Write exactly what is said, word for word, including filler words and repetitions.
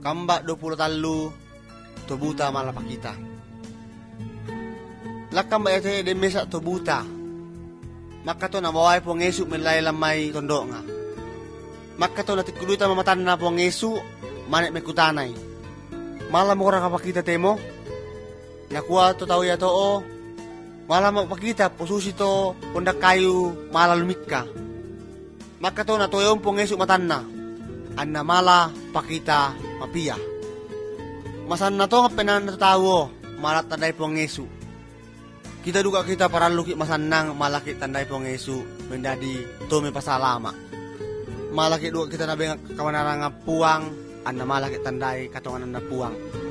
kamba dua puluh talu to buta malapakita. Lakam ba ete de mesa to buta. Maka to namaway po ng Yesu milay lamay tondo nga. Maka to natikulutan mamatan na po ng Yesu manik may kutanay. Malam mo ka kapakita temo. Nakuha to tao yato o. Malam magpakita pususi to pundak kayo malalumit ka. Maka to natuyon po ng Yesu matan na. Anna mala pakita mapiya. Masan na to nga pinanatawo malat na day po ng Yesu. Kita duga kita para luki masanang malaki tandai po ng Yesu mendadi tumi pasalama. Malaki duga kita nabi nga kawanarang nga puwang an na malaki tandai katungan na puwang.